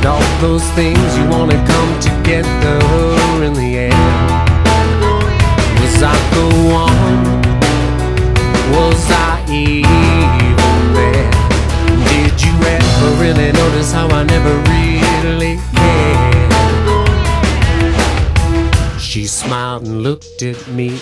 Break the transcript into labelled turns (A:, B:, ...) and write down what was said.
A: all those things you wanna come together in the end. Was I the one? Was I even there? Did you ever really notice how I never really cared? She smiled and looked at me